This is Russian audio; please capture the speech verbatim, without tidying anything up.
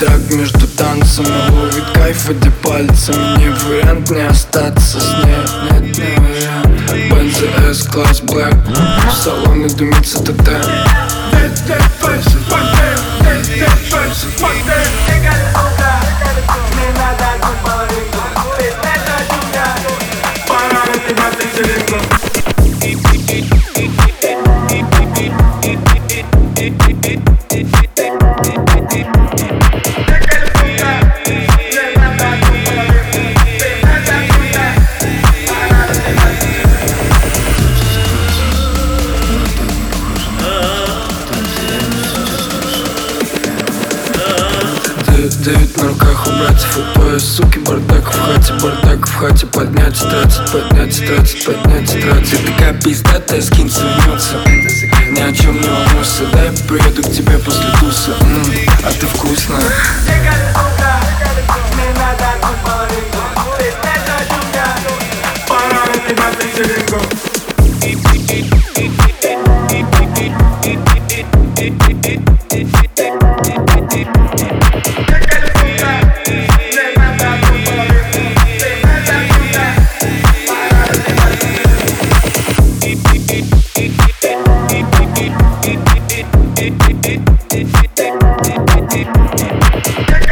трак между танцами, ловит кайф, водя пальцами. Не вариант не остаться с ней, нет, не вариант. Бензи эс, класс блэк, в салоне дымится ТТ. Девять на руках у братьев и пояс, суки, бардак в хате, бардак в хате. Поднять и тратить, поднять и тратить, поднять и тратить. Ты такая пиздатая, скин свернется. Ни о чем не волнуйся, дай приеду к тебе после туса. М-м, а ты вкусная. Take